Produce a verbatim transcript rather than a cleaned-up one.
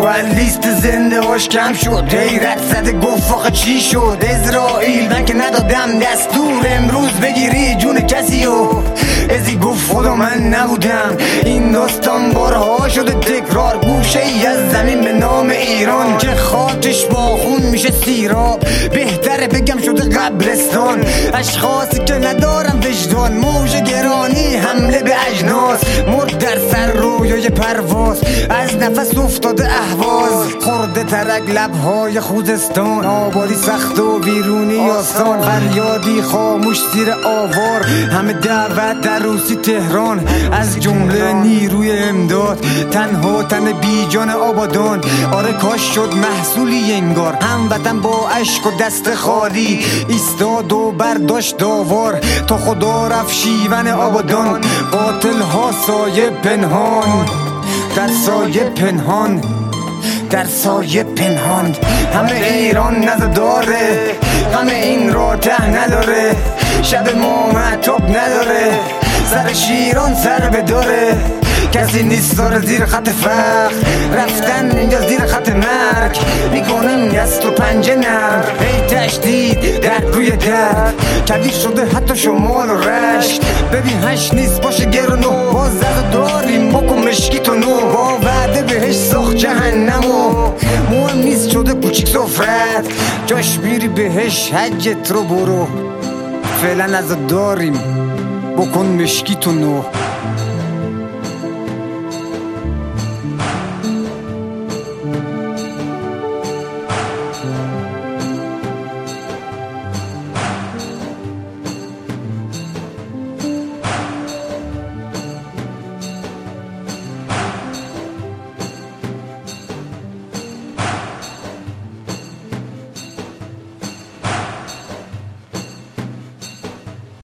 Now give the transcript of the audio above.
باید لیست زنده هاش کم شد. حیرت زده گفت آخه چی شد؟ اسرائیل من که ندادم دستور امروز بگیری جون کسی و ازی گفت خدا من نبودم. این داستان بارها شده تکرار، گوشه ای از زمین به نام ایران که خاکش با خون میشه سیراب. بهتره بگم شده قبرستان، اشخاصی که ندارم وجدان. موج گرانی حمله به اجناس، مرد در سر رویای پرواز. از نفس افتاده اهواز، خورده ترک لبهای خوزستان. آبادی سخت و بیرونی آسان، فریادی خاموش زیر آوار. همه دعوت در روسی تهران، از جمله نیروی امداد. تنها تن بی جان آبادان، آره کاش شد محصولی انگار. هموطن با اشک و دست خالی ایستاد و برداشت داوار. تا خدا رفت شیون آبادان، قاتل ها سایه پنهان، در سایه پنهان، در سایه پنهان. همه ایران نزد داره، همه این را ته نداره. شب ما معتاب نداره، سر شیران سر بداره. کسی نیست داره زیر خط فقر، رفتن اینجا زیر خط مرگ. میکنم دست و پنجه نرم، هی تشدید در روی در. کبیر شده حتی شمال و رشت، ببین هش نیست باشه گرون و باز زد داریم. بکن مشکی و نو با وعده بهش ساخت جهنمو. مهم نیست شده کوچیک سفرت، جاش میری بهش حجت رو برو. فعلا از داریم بکن مشکی تو نو.